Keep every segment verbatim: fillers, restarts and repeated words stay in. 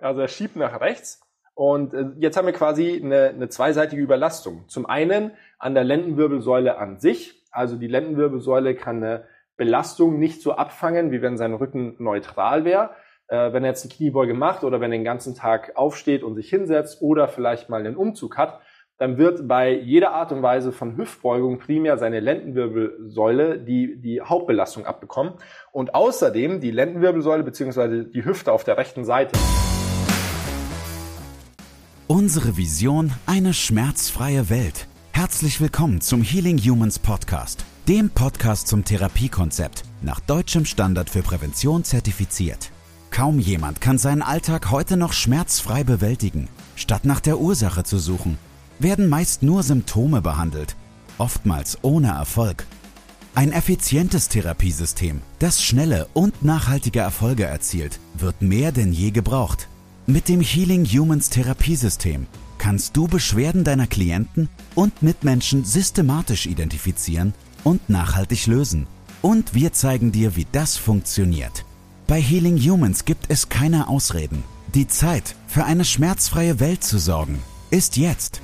Also er schiebt nach rechts. Und jetzt haben wir quasi eine, eine zweiseitige Überlastung. Zum einen an der Lendenwirbelsäule an sich. Also die Lendenwirbelsäule kann eine Belastung nicht so abfangen, wie wenn sein Rücken neutral wäre. Äh, wenn er jetzt eine Kniebeuge macht oder wenn er den ganzen Tag aufsteht und sich hinsetzt oder vielleicht mal einen Umzug hat, dann wird bei jeder Art und Weise von Hüftbeugung primär seine Lendenwirbelsäule die, die Hauptbelastung abbekommen. Und außerdem die Lendenwirbelsäule bzw. die Hüfte auf der rechten Seite. Unsere Vision, eine schmerzfreie Welt. Herzlich willkommen zum Healing Humans Podcast, dem Podcast zum Therapiekonzept, nach deutschem Standard für Prävention zertifiziert. Kaum jemand kann seinen Alltag heute noch schmerzfrei bewältigen. Statt nach der Ursache zu suchen, werden meist nur Symptome behandelt, oftmals ohne Erfolg. Ein effizientes Therapiesystem, das schnelle und nachhaltige Erfolge erzielt, wird mehr denn je gebraucht. Mit dem Healing Humans Therapiesystem kannst du Beschwerden deiner Klienten und Mitmenschen systematisch identifizieren und nachhaltig lösen. Und wir zeigen dir, wie das funktioniert. Bei Healing Humans gibt es keine Ausreden. Die Zeit, für eine schmerzfreie Welt zu sorgen, ist jetzt.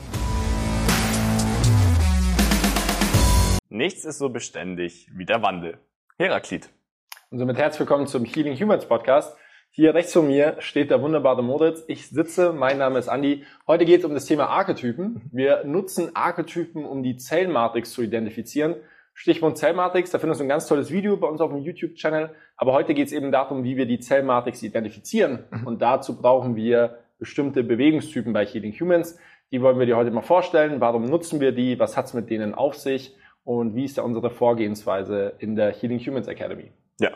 Nichts ist so beständig wie der Wandel. Heraklit. Und somit herzlich willkommen zum Healing Humans Podcast. Hier rechts von mir steht der wunderbare Moritz. Ich sitze, mein Name ist Andi. Heute geht es um das Thema Archetypen. Wir nutzen Archetypen, um die Zellmatrix zu identifizieren. Stichwort Zellmatrix, da findest du ein ganz tolles Video bei uns auf dem YouTube-Channel. Aber heute geht es eben darum, wie wir die Zellmatrix identifizieren. Und dazu brauchen wir bestimmte Bewegungstypen bei Healing Humans. Die wollen wir dir heute mal vorstellen. Warum nutzen wir die? Was hat es mit denen auf sich? Und wie ist da unsere Vorgehensweise in der Healing Humans Academy? Ja,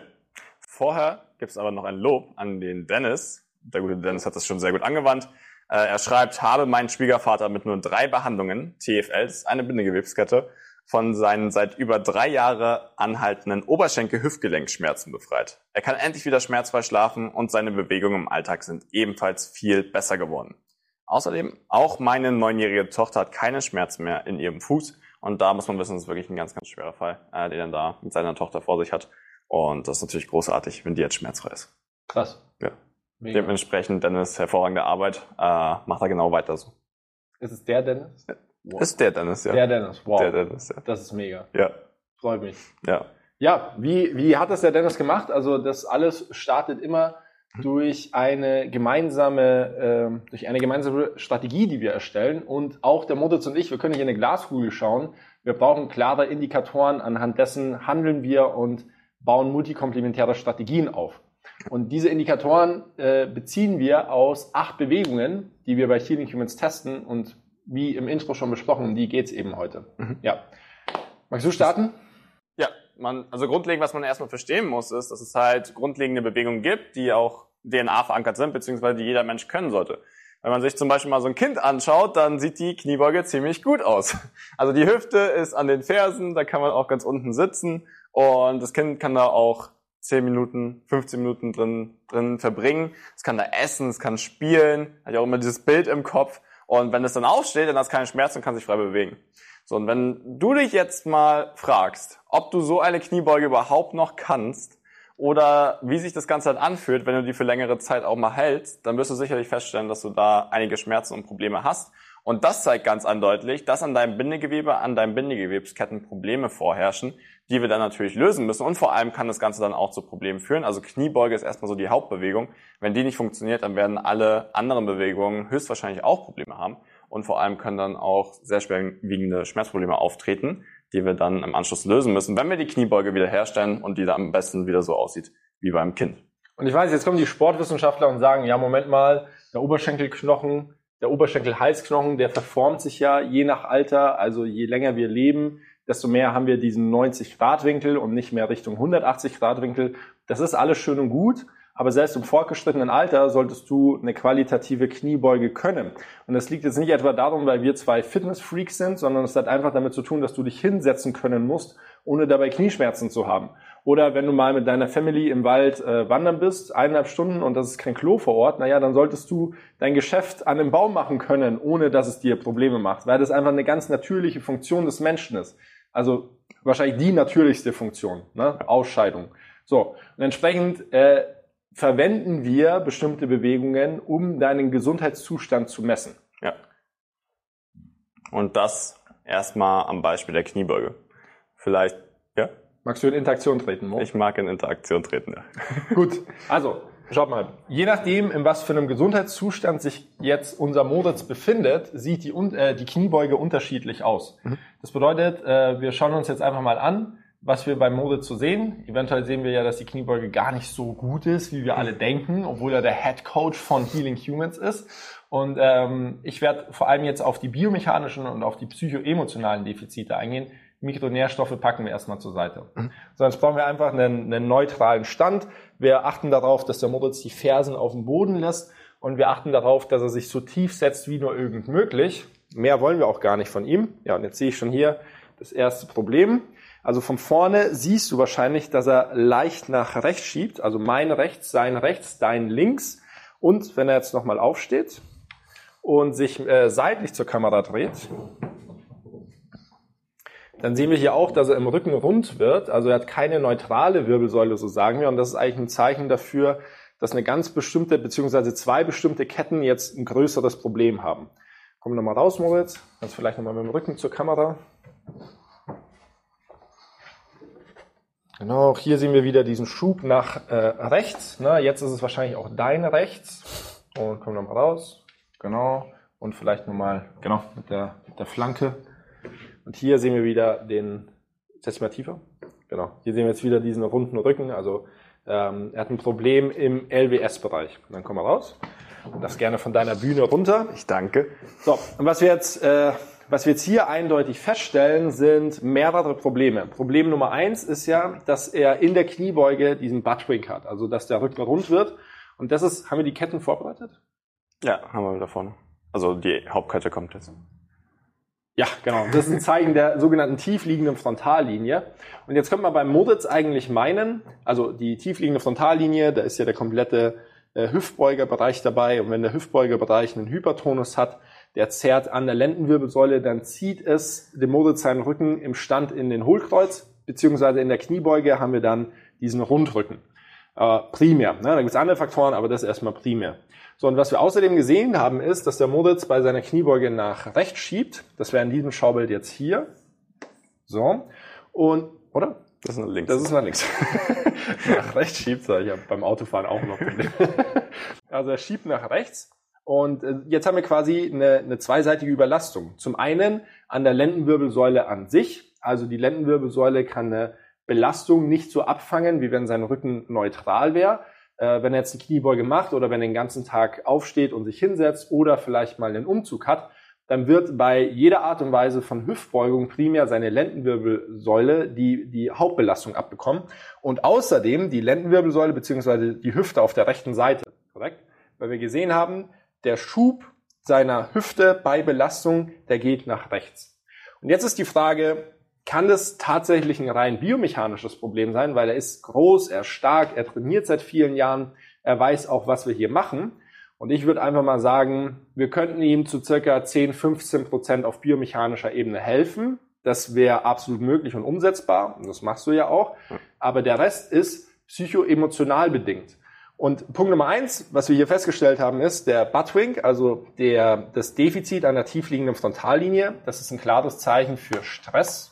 vorher gibt es aber noch ein Lob an den Dennis. Der gute Dennis hat das schon sehr gut angewandt. Äh, er schreibt, habe meinen Schwiegervater mit nur drei Behandlungen, T F L, das ist eine Bindegewebskette, von seinen seit über drei Jahre anhaltenden Oberschenkel-Hüftgelenkschmerzen befreit. Er kann endlich wieder schmerzfrei schlafen und seine Bewegungen im Alltag sind ebenfalls viel besser geworden. Außerdem, auch meine neunjährige Tochter hat keine Schmerzen mehr in ihrem Fuß. Und da muss man wissen, das ist wirklich ein ganz, ganz schwerer Fall, äh, den er da mit seiner Tochter vor sich hat. Und das ist natürlich großartig, wenn die jetzt schmerzfrei ist. Krass. Ja. Mega. Dementsprechend, Dennis, hervorragende Arbeit. Äh, macht er genau weiter so. Ist es der Dennis? Wow. Ist der Dennis, ja. Der Dennis, wow. Der Dennis, ja. Das ist mega. Ja. Freut mich. Ja. Ja, wie, wie hat das der Dennis gemacht? Also das alles startet immer durch eine gemeinsame, äh, durch eine gemeinsame Strategie, die wir erstellen. Und auch der Moritz und ich, wir können nicht in eine Glaskugel schauen. Wir brauchen klare Indikatoren, anhand dessen handeln wir und bauen multikomplementäre Strategien auf. Und diese Indikatoren äh, beziehen wir aus acht Bewegungen, die wir bei Healing Humans testen. Und wie im Intro schon besprochen, um die geht's eben heute. Mhm. Ja. Magst du starten? Ja, man, also grundlegend, was man erstmal verstehen muss, ist, dass es halt grundlegende Bewegungen gibt, die auch D N A verankert sind, beziehungsweise die jeder Mensch können sollte. Wenn man sich zum Beispiel mal so ein Kind anschaut, dann sieht die Kniebeuge ziemlich gut aus. Also die Hüfte ist an den Fersen, da kann man auch ganz unten sitzen und das Kind kann da auch zehn Minuten, fünfzehn Minuten drin, drin verbringen. Es kann da essen, es kann spielen, hat ja auch immer dieses Bild im Kopf. Und wenn es dann aufsteht, dann hat es keine Schmerzen und kann sich frei bewegen. So, und wenn du dich jetzt mal fragst, ob du so eine Kniebeuge überhaupt noch kannst oder wie sich das Ganze dann anfühlt, wenn du die für längere Zeit auch mal hältst, dann wirst du sicherlich feststellen, dass du da einige Schmerzen und Probleme hast. Und das zeigt ganz eindeutig, dass an deinem Bindegewebe, an deinen Bindegewebsketten Probleme vorherrschen, die wir dann natürlich lösen müssen. Und vor allem kann das Ganze dann auch zu Problemen führen. Also Kniebeuge ist erstmal so die Hauptbewegung. Wenn die nicht funktioniert, dann werden alle anderen Bewegungen höchstwahrscheinlich auch Probleme haben. Und vor allem können dann auch sehr schwerwiegende Schmerzprobleme auftreten, die wir dann im Anschluss lösen müssen, wenn wir die Kniebeuge wieder herstellen und die dann am besten wieder so aussieht wie beim Kind. Und ich weiß, jetzt kommen die Sportwissenschaftler und sagen, ja, Moment mal, der Oberschenkelknochen, der Oberschenkel-Halsknochen, der verformt sich ja je nach Alter, also je länger wir leben, desto mehr haben wir diesen neunzig Grad Winkel und nicht mehr Richtung hundertachtzig Grad Winkel. Das ist alles schön und gut, aber selbst im fortgeschrittenen Alter solltest du eine qualitative Kniebeuge können. Und das liegt jetzt nicht etwa darum, weil wir zwei Fitnessfreaks sind, sondern es hat einfach damit zu tun, dass du dich hinsetzen können musst, ohne dabei Knieschmerzen zu haben. Oder wenn du mal mit deiner Family im Wald äh, wandern bist, eineinhalb Stunden und das ist kein Klo vor Ort, naja, dann solltest du dein Geschäft an einem Baum machen können, ohne dass es dir Probleme macht, weil das einfach eine ganz natürliche Funktion des Menschen ist. Also wahrscheinlich die natürlichste Funktion, ne? Ausscheidung. So, und entsprechend äh, verwenden wir bestimmte Bewegungen, um deinen Gesundheitszustand zu messen. Ja. Und das erstmal am Beispiel der Kniebeuge. Vielleicht, ja? Magst du in Interaktion treten, Mo? Ich mag in Interaktion treten, ja. Gut, also, schaut mal. Je nachdem, in was für einem Gesundheitszustand sich jetzt unser Moritz befindet, sieht die, äh, die Kniebeuge unterschiedlich aus. Mhm. Das bedeutet, äh, wir schauen uns jetzt einfach mal an, was wir beim Moritz so sehen. Eventuell sehen wir ja, dass die Kniebeuge gar nicht so gut ist, wie wir alle denken, obwohl er der Head Coach von Healing Humans ist. Und ähm, ich werde vor allem jetzt auf die biomechanischen und auf die psychoemotionalen Defizite eingehen. Mikronährstoffe packen wir erstmal zur Seite. Mhm. So, jetzt brauchen wir einfach einen, einen neutralen Stand. Wir achten darauf, dass der Moritz die Fersen auf dem Boden lässt und wir achten darauf, dass er sich so tief setzt wie nur irgend möglich. Mehr wollen wir auch gar nicht von ihm. Ja, und jetzt sehe ich schon hier das erste Problem. Also von vorne siehst du wahrscheinlich, dass er leicht nach rechts schiebt. Also mein rechts, sein rechts, dein links. Und wenn er jetzt nochmal aufsteht und sich äh, seitlich zur Kamera dreht, dann sehen wir hier auch, dass er im Rücken rund wird. Also er hat keine neutrale Wirbelsäule, so sagen wir. Und das ist eigentlich ein Zeichen dafür, dass eine ganz bestimmte, beziehungsweise zwei bestimmte Ketten jetzt ein größeres Problem haben. Kommen wir nochmal raus, Moritz. Kannst vielleicht nochmal mit dem Rücken zur Kamera. Genau, hier sehen wir wieder diesen Schub nach äh, rechts. Na, jetzt ist es wahrscheinlich auch dein rechts. Und kommen wir nochmal raus. Genau. Und vielleicht nochmal, genau, mit der, mit der Flanke. Und hier sehen wir wieder den, setz mal tiefer, genau, hier sehen wir jetzt wieder diesen runden Rücken, also ähm, er hat ein Problem im L W S-Bereich. Und dann komm mal raus und das gerne von deiner Bühne runter. Ich danke. So, und was wir jetzt, äh, was wir jetzt hier eindeutig feststellen, sind mehrere Probleme. Problem Nummer eins ist ja, dass er in der Kniebeuge diesen Buttwink hat, also dass der Rücken rund wird. Und das ist, haben wir die Ketten vorbereitet? Ja, haben wir da vorne. Also die Hauptkette kommt jetzt. Ja, genau. Das ist ein Zeichen der sogenannten tiefliegenden Frontallinie. Und jetzt könnte man beim Moritz eigentlich meinen, also die tiefliegende Frontallinie, da ist ja der komplette äh, Hüftbeugerbereich dabei. Und wenn der Hüftbeugerbereich einen Hypertonus hat, der zerrt an der Lendenwirbelsäule, dann zieht es dem Moritz seinen Rücken im Stand in den Hohlkreuz, beziehungsweise in der Kniebeuge haben wir dann diesen Rundrücken. Äh, primär. Ne? Da gibt es andere Faktoren, aber das ist erstmal primär. So, und was wir außerdem gesehen haben, ist, dass der Moritz bei seiner Kniebeuge nach rechts schiebt. Das wäre in diesem Schaubild jetzt hier. So. Und, oder? Das ist nach links. Das ist nach links. Nach rechts schiebt er. Ich habe beim Autofahren auch noch Probleme. Also er schiebt nach rechts. Und jetzt haben wir quasi eine, eine zweiseitige Überlastung. Zum einen an der Lendenwirbelsäule an sich. Also die Lendenwirbelsäule kann eine Belastung nicht so abfangen, wie wenn sein Rücken neutral wäre. Wenn er jetzt eine Kniebeuge macht oder wenn er den ganzen Tag aufsteht und sich hinsetzt oder vielleicht mal einen Umzug hat, dann wird bei jeder Art und Weise von Hüftbeugung primär seine Lendenwirbelsäule die, die Hauptbelastung abbekommen und außerdem die Lendenwirbelsäule bzw. die Hüfte auf der rechten Seite, korrekt? Weil wir gesehen haben, der Schub seiner Hüfte bei Belastung, der geht nach rechts. Und jetzt ist die Frage, kann das tatsächlich ein rein biomechanisches Problem sein, weil er ist groß, er ist stark, er trainiert seit vielen Jahren, er weiß auch, was wir hier machen. Und ich würde einfach mal sagen, wir könnten ihm zu circa zehn, fünfzehn Prozent auf biomechanischer Ebene helfen. Das wäre absolut möglich und umsetzbar, und das machst du ja auch. Aber der Rest ist psychoemotional bedingt. Und Punkt Nummer eins, was wir hier festgestellt haben, ist der Buttwink, also der, das Defizit an der tiefliegenden Frontallinie. Das ist ein klares Zeichen für Stress.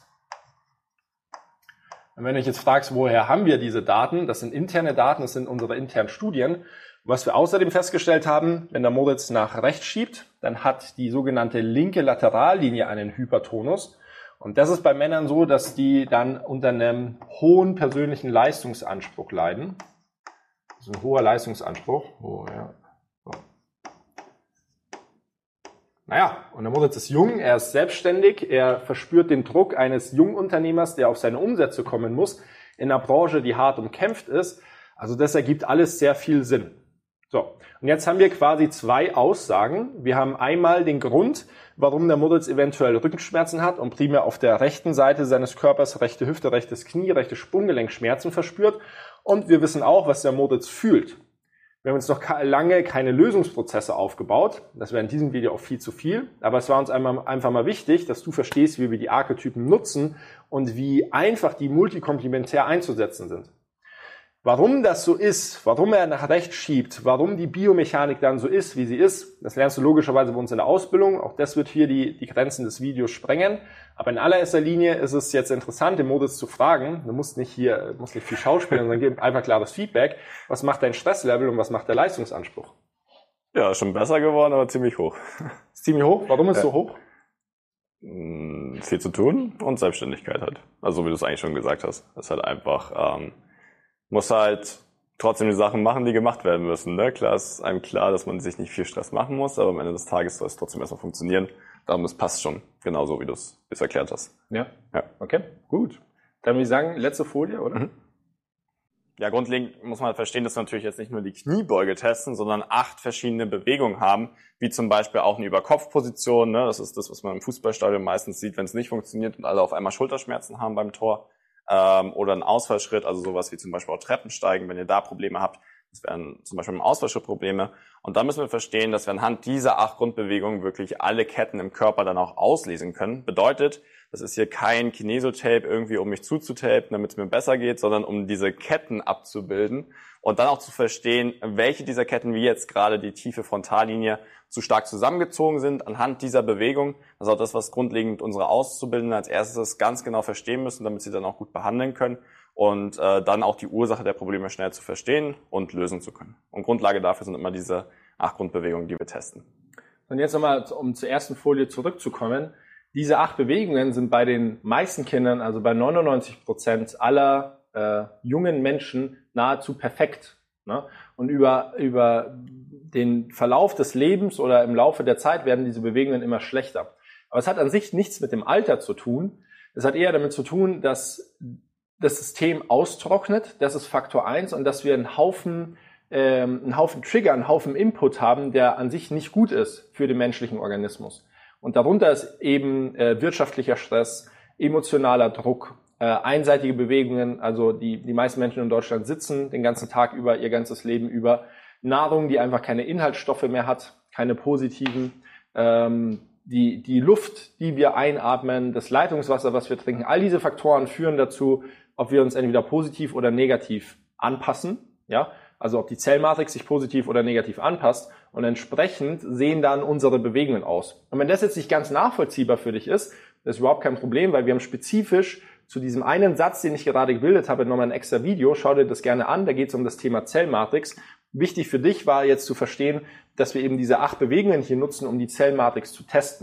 Und wenn du dich jetzt fragst, woher haben wir diese Daten? Das sind interne Daten, das sind unsere internen Studien. Was wir außerdem festgestellt haben, wenn der Moritz nach rechts schiebt, dann hat die sogenannte linke Laterallinie einen Hypertonus. Und das ist bei Männern so, dass die dann unter einem hohen persönlichen Leistungsanspruch leiden. Das ist ein hoher Leistungsanspruch. Oh, ja. So. Naja, und der Moritz ist jung, er ist selbstständig, er verspürt den Druck eines Jungunternehmers, der auf seine Umsätze kommen muss, in einer Branche, die hart umkämpft ist. Also das ergibt alles sehr viel Sinn. So, und jetzt haben wir quasi zwei Aussagen. Wir haben einmal den Grund, warum der Moritz eventuell Rückenschmerzen hat und primär auf der rechten Seite seines Körpers, rechte Hüfte, rechtes Knie, rechtes Sprunggelenk Schmerzen verspürt. Und wir wissen auch, was der Moritz fühlt. Wir haben uns noch lange keine Lösungsprozesse aufgebaut. Das wäre in diesem Video auch viel zu viel. Aber es war uns einfach mal wichtig, dass du verstehst, wie wir die Archetypen nutzen und wie einfach die multikomplementär einzusetzen sind. Warum das so ist, warum er nach rechts schiebt, warum die Biomechanik dann so ist, wie sie ist, das lernst du logischerweise bei uns in der Ausbildung. Auch das wird hier die, die Grenzen des Videos sprengen. Aber in allererster Linie ist es jetzt interessant, den Modus zu fragen. Du musst nicht hier, musst nicht viel schauspielen, sondern gib einfach klares Feedback. Was macht dein Stresslevel und was macht der Leistungsanspruch? Ja, schon besser geworden, aber ziemlich hoch. Ist ziemlich hoch? Warum ist es ja. so hoch? Hm, viel zu tun und Selbstständigkeit halt. Also wie du es eigentlich schon gesagt hast. Das ist halt einfach... Ähm, muss halt trotzdem die Sachen machen, die gemacht werden müssen. Ne? Klar ist einem klar, dass man sich nicht viel Stress machen muss, aber am Ende des Tages soll es trotzdem erstmal funktionieren. Darum, es passt schon, genauso wie du es erklärt hast. Ja, ja, okay, gut. Dann würde ich sagen, letzte Folie, oder? Mhm. Ja, grundlegend muss man halt verstehen, dass wir natürlich jetzt nicht nur die Kniebeuge testen, sondern acht verschiedene Bewegungen haben, wie zum Beispiel auch eine Überkopfposition. Ne? Das ist das, was man im Fußballstadion meistens sieht, wenn es nicht funktioniert und alle auf einmal Schulterschmerzen haben beim Tor. Oder ein Ausfallschritt, also sowas wie zum Beispiel auch Treppensteigen, wenn ihr da Probleme habt. Das wären zum Beispiel im Ausfallschritt Probleme. Und da müssen wir verstehen, dass wir anhand dieser acht Grundbewegungen wirklich alle Ketten im Körper dann auch auslesen können. Bedeutet, das ist hier kein Kinesotape irgendwie, um mich zuzutapen, damit es mir besser geht, sondern um diese Ketten abzubilden und dann auch zu verstehen, welche dieser Ketten, wie jetzt gerade die tiefe Frontallinie, zu stark zusammengezogen sind anhand dieser Bewegung. Das ist auch das, was grundlegend unsere Auszubildenden als erstes ganz genau verstehen müssen, damit sie dann auch gut behandeln können und äh, dann auch die Ursache der Probleme schnell zu verstehen und lösen zu können. Und Grundlage dafür sind immer diese acht Grundbewegungen, die wir testen. Und jetzt nochmal, um zur ersten Folie zurückzukommen. Diese acht Bewegungen sind bei den meisten Kindern, also bei neunundneunzig Prozent aller äh, jungen Menschen nahezu perfekt. Ne? Und über, über den Verlauf des Lebens oder im Laufe der Zeit werden diese Bewegungen immer schlechter. Aber es hat an sich nichts mit dem Alter zu tun. Es hat eher damit zu tun, dass das System austrocknet. Das ist Faktor eins und dass wir einen Haufen, ähm, einen Haufen Trigger, einen Haufen Input haben, der an sich nicht gut ist für den menschlichen Organismus. Und darunter ist eben äh, wirtschaftlicher Stress, emotionaler Druck, äh, einseitige Bewegungen. Also die, die meisten Menschen in Deutschland sitzen den ganzen Tag über, ihr ganzes Leben über. Nahrung, die einfach keine Inhaltsstoffe mehr hat, keine positiven. Ähm, die, die Luft, die wir einatmen, das Leitungswasser, was wir trinken, all diese Faktoren führen dazu, ob wir uns entweder positiv oder negativ anpassen. Ja, also ob die Zellmatrix sich positiv oder negativ anpasst. Und entsprechend sehen dann unsere Bewegungen aus. Und wenn das jetzt nicht ganz nachvollziehbar für dich ist, das ist überhaupt kein Problem, weil wir haben spezifisch zu diesem einen Satz, den ich gerade gebildet habe, nochmal ein extra Video. Schau dir das gerne an. Da geht es um das Thema Zellmatrix. Wichtig für dich war jetzt zu verstehen, dass wir eben diese acht Bewegungen hier nutzen, um die Zellmatrix zu testen.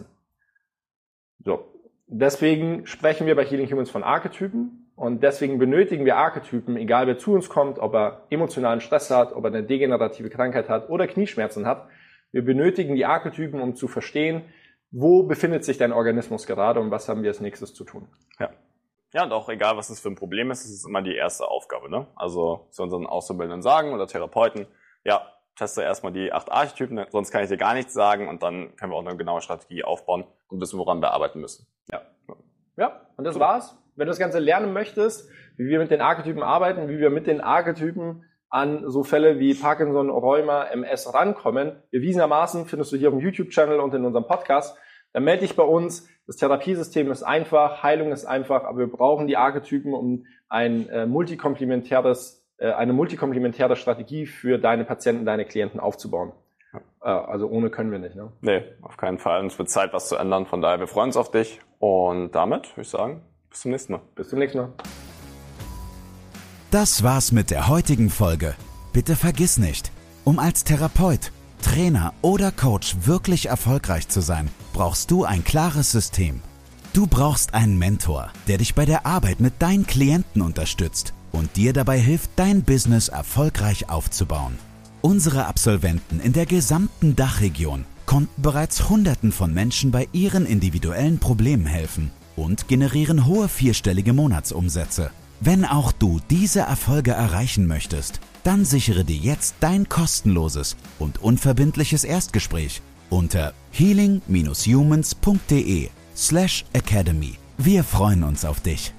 So. Deswegen sprechen wir bei Healing Humans von Archetypen. Und deswegen benötigen wir Archetypen, egal wer zu uns kommt, ob er emotionalen Stress hat, ob er eine degenerative Krankheit hat oder Knieschmerzen hat. Wir benötigen die Archetypen, um zu verstehen, wo befindet sich dein Organismus gerade und was haben wir als nächstes zu tun. Ja. Ja, und auch egal, was es für ein Problem ist, es ist immer die erste Aufgabe, ne? Also zu unseren Auszubildenden sagen oder Therapeuten, ja, teste erstmal die acht Archetypen, sonst kann ich dir gar nichts sagen und dann können wir auch eine genaue Strategie aufbauen und wissen, woran wir arbeiten müssen. Ja. Ja, und das war's. Wenn du das Ganze lernen möchtest, wie wir mit den Archetypen arbeiten, wie wir mit den Archetypen an so Fälle wie Parkinson, Rheuma, M S rankommen, bewiesenermaßen findest du hier auf dem YouTube-Channel und in unserem Podcast, dann melde dich bei uns. Das Therapiesystem ist einfach, Heilung ist einfach, aber wir brauchen die Archetypen, um ein äh, multikomplementäres, äh, eine multikomplementäre Strategie für deine Patienten, deine Klienten aufzubauen. Äh, also ohne können wir nicht, ne? Nee, auf keinen Fall. Und es wird Zeit, was zu ändern. Von daher, wir freuen uns auf dich. Und damit würde ich sagen, bis zum nächsten Mal. Bis zum nächsten Mal. Das war's mit der heutigen Folge. Bitte vergiss nicht, um als Therapeut, Trainer oder Coach wirklich erfolgreich zu sein, brauchst du ein klares System. Du brauchst einen Mentor, der dich bei der Arbeit mit deinen Klienten unterstützt und dir dabei hilft, dein Business erfolgreich aufzubauen. Unsere Absolventen in der gesamten Dachregion konnten bereits Hunderten von Menschen bei ihren individuellen Problemen helfen und generieren hohe vierstellige Monatsumsätze. Wenn auch du diese Erfolge erreichen möchtest, dann sichere dir jetzt dein kostenloses und unverbindliches Erstgespräch unter healing dash humans punkt de slash academy. Wir freuen uns auf dich.